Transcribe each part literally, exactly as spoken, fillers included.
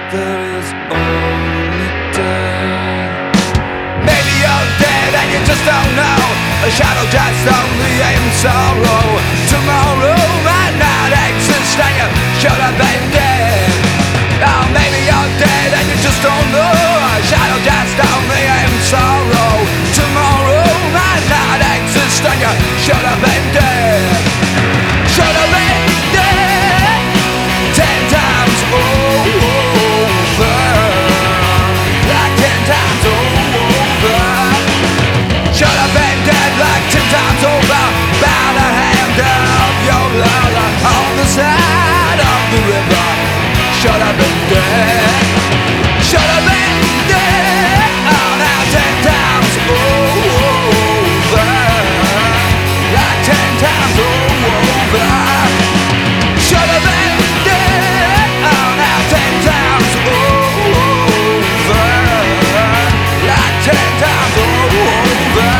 there is only death. Maybe you're dead and you just don't know. A shadow just only in sorrow. Tomorrow might not exist and you should have been dead. Oh, maybe you're dead and you just don't know. A shadow just only in sorrow. Tomorrow might not exist and you should have been dead. Should have been dead ten times over. Like ten times over. Should have been dead like ten times over. By the hand of your lover on the side of the river. Should have been dead. Should have been dead. Oh, now ten times over. Like ten times over. Should have been dead. Oh, now ten times over. Like ten times over.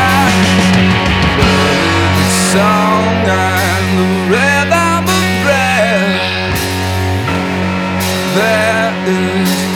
The song and the rhythm of breath. There is